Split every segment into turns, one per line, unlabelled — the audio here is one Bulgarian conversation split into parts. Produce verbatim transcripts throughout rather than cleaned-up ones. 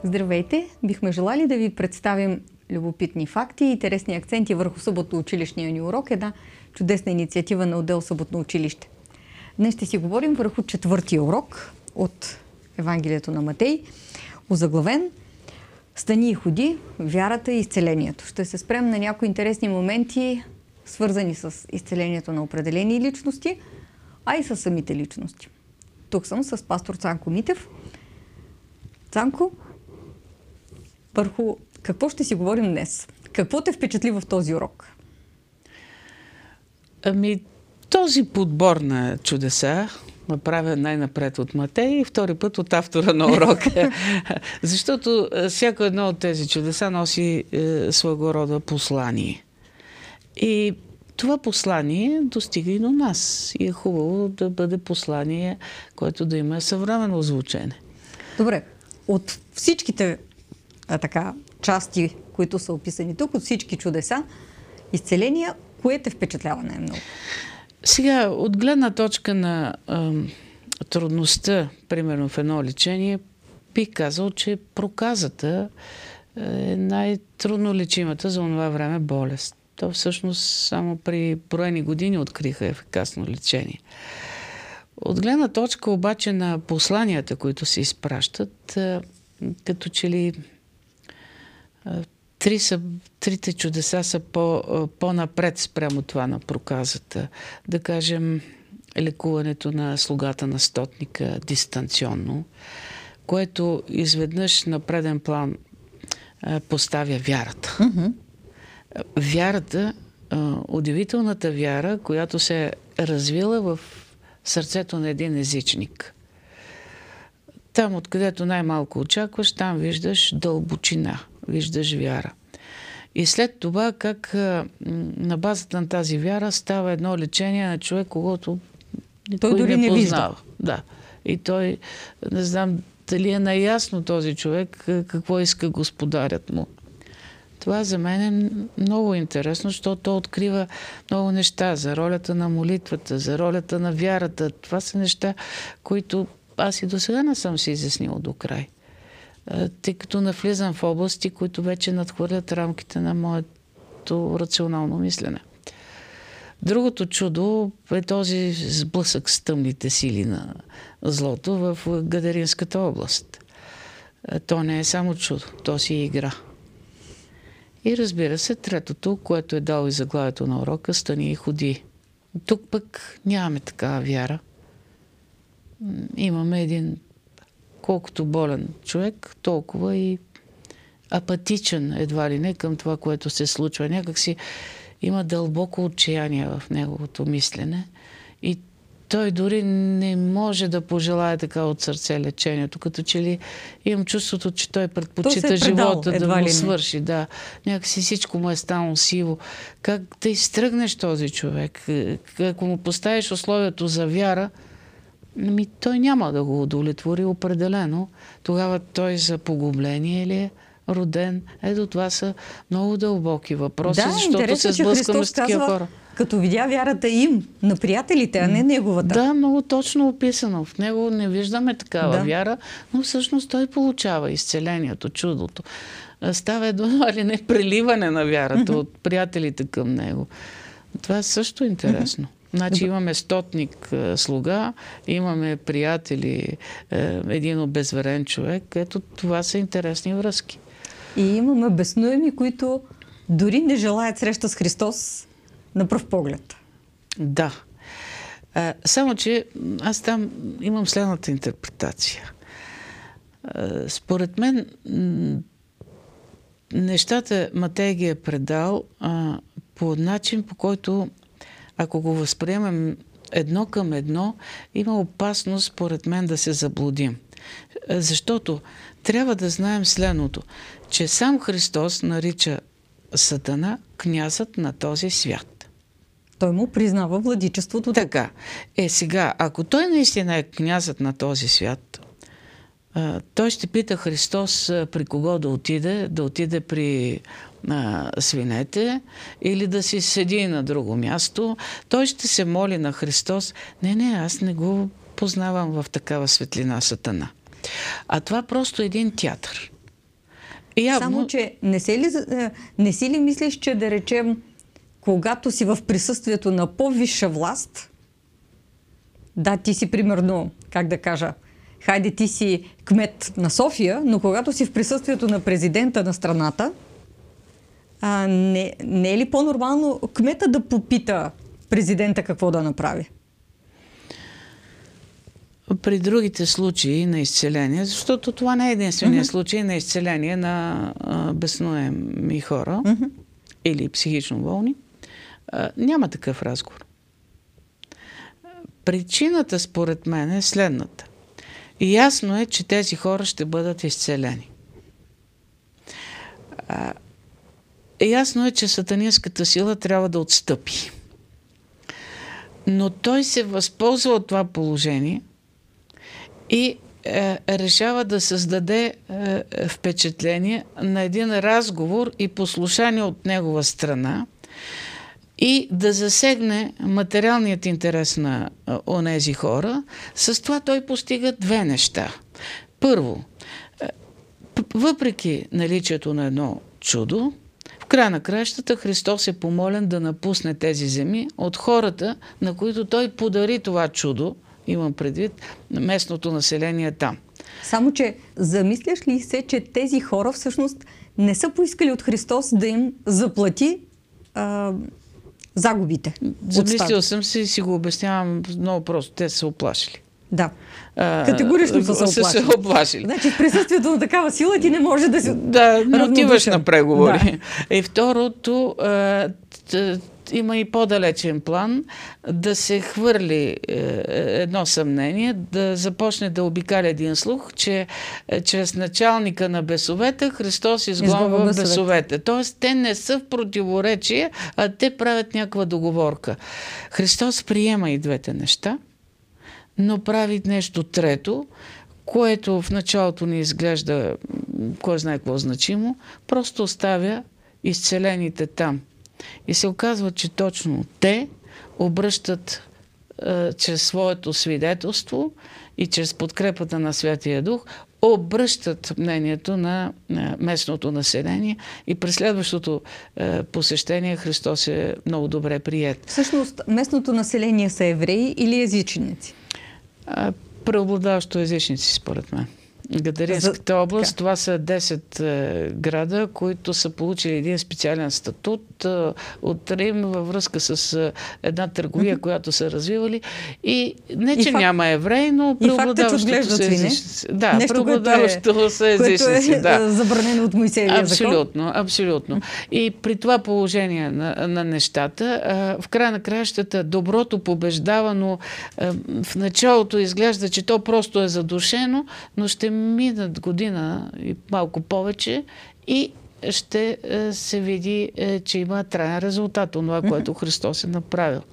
Здравейте! Бихме желали да ви представим любопитни факти и интересни акценти върху съботно-училищния ни урок. Една чудесна инициатива на отдел Съботно училище. Днес ще си говорим върху четвъртия урок от Евангелието на Матей, озаглавен "Стани и ходи, вярата и изцелението". Ще се спрем на някои интересни моменти, свързани с изцелението на определени личности, а и с самите личности. Тук съм с пастор Цанко Митев. Цанко, върху какво ще си говорим днес? Какво те впечатли в този урок?
Ами, този подбор на чудеса, направен най-напред от Матей и втори път от автора на урока. Защото всяко едно от тези чудеса носи е, своего рода послание. И това послание достига и до нас. И е хубаво да бъде послание, което да има съвременно звучене.
Добре. От всичките а, така, части, които са описани тук, от всички чудеса, изцеления, кое те впечатлява най-много? Сега,
от гледна точка на а, трудността, примерно в едно лечение, бих казал, че проказата е най-трудно лечимата за това време болест. То всъщност само при броени години откриха ефикасно лечение. От гледна точка обаче на посланията, които се изпращат, като че ли три са, трите чудеса са по, по-напред спрямо това на проказата. Да кажем, лекуването на слугата на стотника дистанционно, което изведнъж на преден план поставя вярата. Mm-hmm. Вярата, удивителната вяра, която се е развила в сърцето на един езичник. Там, откъдето най-малко очакваш, там виждаш дълбочина, виждаш вяра. И след това, как на базата на тази вяра става едно лечение на човек, когото
той дори не,
не
вижда.
Да. И той, не знам дали е наясно този човек, какво иска господарят му. Това за мен е много интересно, защото то открива много неща за ролята на молитвата, за ролята на вярата. Това са неща, които аз и до сега не съм си изяснила до край. Тъй като навлизам в области, които вече надхвърлят рамките на моето рационално мислене. Другото чудо е този сблъсък с тъмните сили на злото в Гадаринската област. То не е само чудо, то си е игра. И разбира се, третото, което е дало и заглавието на урока, "Стани и ходи". Тук пък нямаме такава вяра. Имаме един колкото болен човек, толкова и апатичен едва ли не към това, което се случва. Някак си има дълбоко отчаяние в неговото мислене и той дори не може да пожелае така от сърце лечението. Като че ли имам чувството, че той предпочита живота да му свърши. Да. Някакси всичко му е станало сиво. Как да изтръгнеш този човек? Ако му поставиш условието за вяра, ами той няма да го удовлетвори определено. Тогава той за погубление ли е роден? Ето това са много дълбоки въпроси,
да,
защото се сблъскаме с такива хора.
Като видя вярата им на приятелите, а не неговата.
Да, много точно описано. В него не виждаме такава да. вяра, но всъщност той получава изцелението, чудото. Става едва ли не преливане на вярата mm-hmm. от приятелите към него. Това е също интересно. Mm-hmm. Значи имаме стотник слуга, имаме приятели, един обезверен човек. Ето това са интересни връзки.
И имаме безнуеми, които дори не желаят среща с Христос на пръв поглед.
Да. А, само, че аз там имам следната интерпретация. А, според мен нещата Матей ги е предал а, по начин, по който ако го възприемем едно към едно, има опасност, според мен, да се заблудим. А, защото трябва да знаем следното, че сам Христос нарича Сатана князът на този свят.
Той му признава владичеството.
Така. Е, сега, ако той наистина е князът на този свят, той ще пита Христос при кого да отиде, да отиде при а, свинете или да си седи на друго място. Той ще се моли на Христос. Не, не, аз не го познавам в такава светлина Сатана. А това просто е един театър. Явно...
Само, че не, се ли, не си ли мислиш, че да речем, когато си в присъствието на по-висша власт, да, ти си примерно, как да кажа, хайде ти си кмет на София, но когато си в присъствието на президента на страната, а, не, не е ли по-нормално кмета да попита президента какво да направи?
При другите случаи на изцеление, защото това не е единственият
Mm-hmm.
случай на изцеление на а, безнуеми хора
Mm-hmm.
или психично болни, а, няма такъв разговор. Причината, според мен, е следната. И ясно е, че тези хора ще бъдат изцелени. А, ясно е, че сатанинската сила трябва да отстъпи. Но той се възползва от това положение и е, решава да създаде е, впечатление на един разговор и послушание от негова страна и да засегне материалният интерес на е, онези хора. С това той постига две неща. Първо, е, въпреки наличието на едно чудо, в края на краищата Христос е помолен да напусне тези земи от хората, на които той подари това чудо, имам предвид, местното население там.
Само, че замисляш ли се, че тези хора всъщност не са поискали от Христос да им заплати а, загубите?
Замислил съм се и си го обяснявам много просто. Те са се оплашили.
Да. Категорично са се оплашили.
Са се оплашили.
Значи в присъствието на такава сила ти не може да си...
Да, не отиваш на преговори.
Да.
И второто, а, т, има и по-далечен план да се хвърли е, едно съмнение, да започне да обикаля един слух, че е, чрез началника на бесовете Христос изгонва бесовете. бесовете. Тоест, те не са в противоречие, а те правят някаква договорка. Христос приема и двете неща, но прави нещо трето, което в началото ни изглежда кой знае какво значимо, просто оставя изцелените там. И се оказва, че точно те обръщат е, чрез своето свидетелство и чрез подкрепата на Святия Дух, обръщат мнението на е, местното население и през следващото е, посещение Христос е много добре приет.
Всъщност, местното население са евреи или езичници?
А, преобладаващо езичници, според мен. Гадаринската област, така. Това са десет е, града, които са получили един специален статут е, от Рим във връзка с е, една търговия, mm-hmm. която са развивали. И не, че и няма евреи, но преобладаващото са езичници. Да, преобладаващото са езичници.
Което е
да.
забранено от Моисеевия закон.
Абсолютно, абсолютно. И при това положение на, на нещата, е, в края на краищата доброто побеждава, но е, в началото изглежда, че то просто е задушено, но ще минат година и малко повече и ще е, се види, е, че има траен резултат от това, което Христос е направил.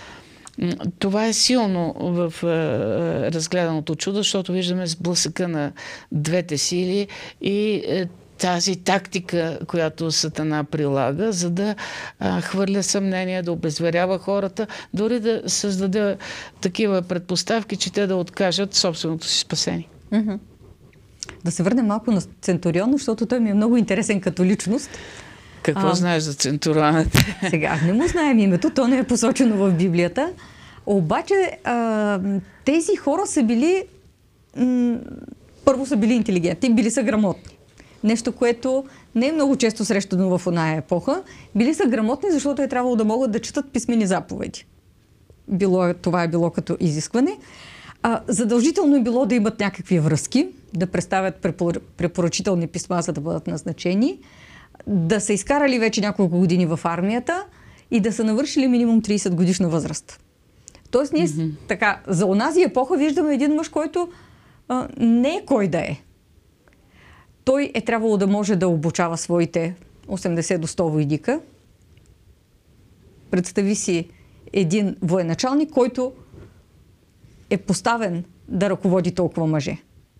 Това е силно в е, разгледаното чудо, защото виждаме сблъсъка на двете сили и е, тази тактика, която Сатана прилага, за да а, хвърля съмнение, да обезверява хората, дори да създаде такива предпоставки, че те да откажат собственото си спасение.
Mm-hmm. Да се върнем малко на Центурион, защото той ми е много интересен като личност.
Какво а, знаеш за Центурионът?
Сега, не му знаем името, то не е посочено в Библията. Обаче а, тези хора са били м- първо са били интелигентни, били са грамотни. Нещо, което не е много често срещано в оная епоха. Били са грамотни, защото е трябвало да могат да четат писмени заповеди. Било, това е било като изискване. А, задължително е било да имат някакви връзки, да представят препор... препоръчителни писма, за да бъдат назначени, да са изкарали вече няколко години в армията и да са навършили минимум трийсет годишна възраст. Тоест ние mm-hmm. така, за онази епоха виждаме един мъж, който а, не е кой да е. Той е трябвало да може да обучава своите осемдесет до сто войника. Представи си един военачалник, който е поставен да ръководи толкова мъже.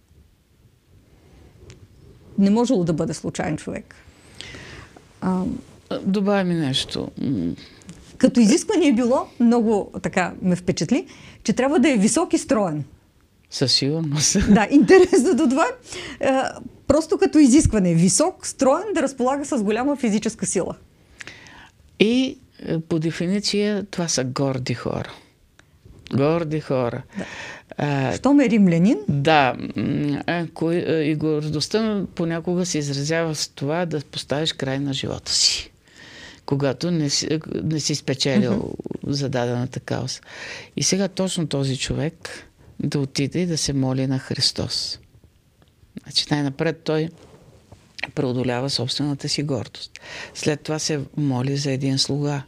Не можело да бъде случайен човек. А,
Добави ми нещо.
Като изискване е било, много така ме впечатли, че трябва да е висок и строен.
Със сигурност.
Да, интересно до това. просто като изискване. Висок, строен, да разполага с голяма физическа сила.
И по дефиниция това са горди хора. Горди хора.
Да.
А,
Щом е римлянин?
Да. А, кой, и гордостта понякога се изразява с това да поставиш край на живота си, когато не си, не си спечелил mm-hmm. зададената кауза. И сега точно този човек да отиде и да се моли на Христос. Значи най-напред той преодолява собствената си гордост. След това се моли за един слуга.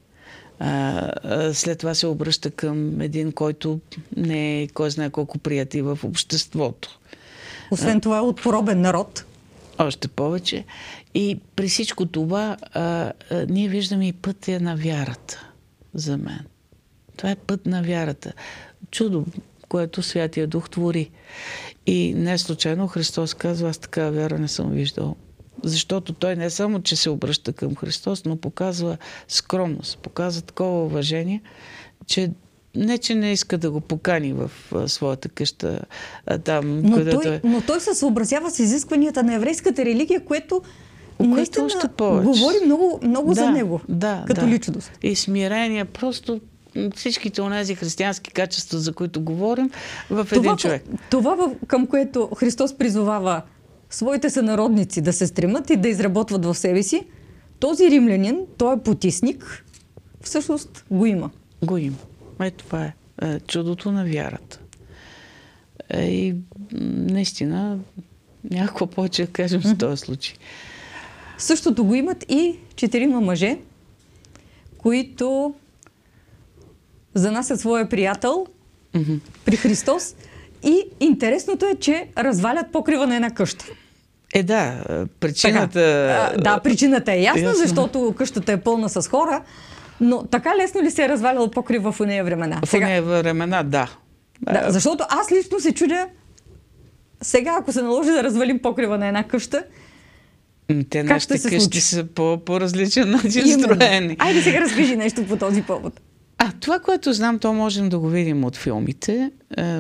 А, а след това се обръща към един, който не е кой знае колко приятел в обществото.
Освен а, това е от поробен народ.
Още повече. И при всичко това а, а, ние виждаме и пътя на вярата за мен. Това е път на вярата. Чудо, което Святия Дух твори. И не случайно Христос казва, аз такава вяра не съм виждал. Защото той не само, че се обръща към Христос, но показва скромност, показва такова уважение, че не, че не иска да го покани в а, своята къща а, там,
но
където
той,
е.
Но той се съобразява с изискванията на еврейската религия, което наистина
още повече
говори много, много
да,
за него,
да,
като
да.
личност.
И смирение, просто всичките онези християнски качества, за които говорим, в
това,
един човек.
Това, към което Христос призовава своите сънародници да се стремат и да изработват в себе си, този римлянин, той е потисник, всъщност го има.
Го има. Ето това е, е чудото на вярата. Е, и наистина някакво повече да кажем mm-hmm. в този случай.
Същото го имат и четирима мъже, които занасят своя приятел mm-hmm. при Христос. И интересното е, че развалят покрива на една къща.
Е, да, причината...
А, да, причината е ясна, ясна, защото къщата е пълна с хора, но така лесно ли се е развалял покрив в уния времена?
В уния времена, да.
Да, защото аз лично се чудя, сега ако се наложи да развалим покрива на една къща,
те нашите къщи случи? Са по, по различен начин строени.
Айде сега разкажи нещо по този повод.
А, това, което знам, то можем да го видим от филмите. Е,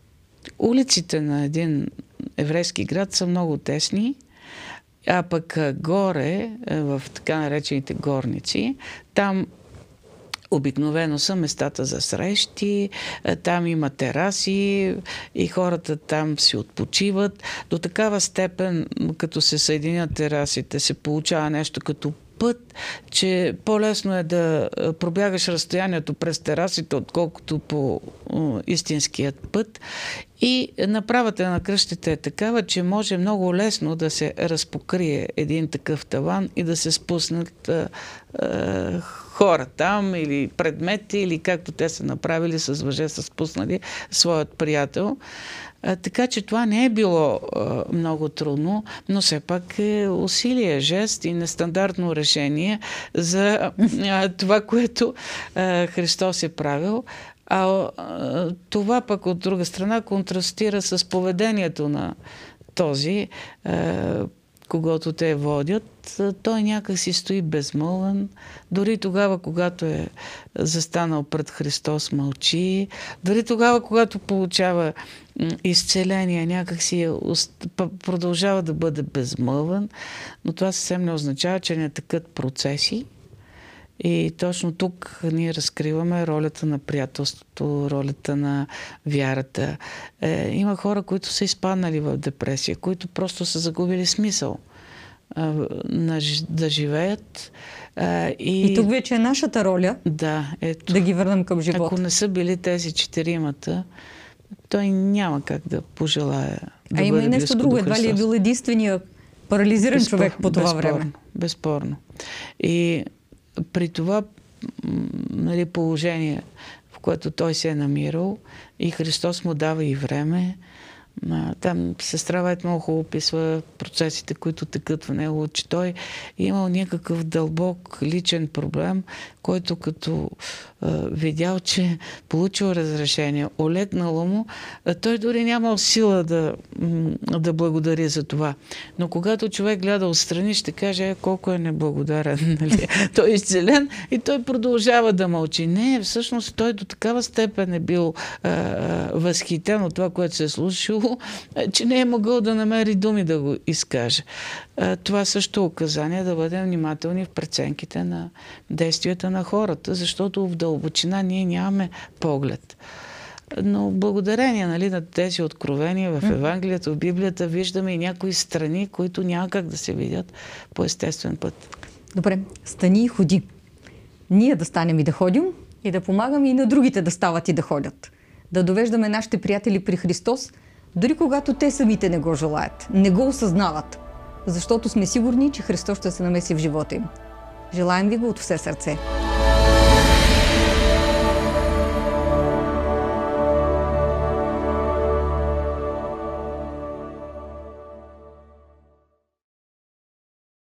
улиците на един еврейски град са много тесни, а пък горе, в така наречените горници, там обикновено са местата за срещи, там има тераси и хората там си отпочиват. До такава степен, като се съединят терасите, се получава нещо като път, че по-лесно е да пробягаш разстоянието през терасите, отколкото по истинският път. И направата на къщите е такава, че може много лесно да се разпокрие един такъв таван и да се спуснат а, а, хора там или предмети, или както те са направили с въже, са спуснали своят приятел. А, така че това не е било а, много трудно, но все пак е усилие, жест и нестандартно решение за а, това, което а, Христос е правил. А, а това пък от друга страна контрастира с поведението на този, а, когато те водят. Той някак си стои безмълвен. Дори тогава, когато е застанал пред Христос, мълчи. Дори тогава, когато получава изцеление, някак си продължава да бъде безмълвен. Но това съвсем не означава, че не текат процеси. И точно тук ние разкриваме ролята на приятелството, ролята на вярата. Е, има хора, които са изпаднали в депресия, които просто са загубили смисъл е, на, да живеят. Е, и...
и тук вече е нашата роля
да, ето,
да ги върнем към живота.
Ако не са били тези четиримата, той няма как да пожелая да
а има
бъде
и нещо друго. Едва ли е бил единствения парализиран безспор, човек по това
безспорно,
време?
Безспорно. И при това нали, положение, в което той се е намирал, и Христос му дава и време. Там сестра Вайт много хубаво описва процесите, които текат в него, че той е имал някакъв дълбок личен проблем, който като е, видял, че получил разрешение, олегнало му, той дори нямал сила да, да благодари за това. Но когато човек гледа отстрани, ще каже е, колко е неблагодарен. Нали? Той е изцелен и той продължава да мълчи. Не, всъщност той до такава степен е бил е, възхитен от това, което се е случило, много, че не е могъл да намери думи да го изкаже. Това също е указание да бъдем внимателни в преценките на действията на хората, защото в дълбочина ние нямаме поглед. Но благодарение, нали, на тези откровения в Евангелието, в Библията, виждаме и някои страни, които няма как да се видят по естествен път.
Добре, стани и ходи. Ние да станем и да ходим, и да помагаме и на другите да стават и да ходят. Да довеждаме нашите приятели при Христос, дори когато те самите не го желаят, не го осъзнават. Защото сме сигурни, че Христос ще се намеси в живота им. Желаем ви го от все сърце.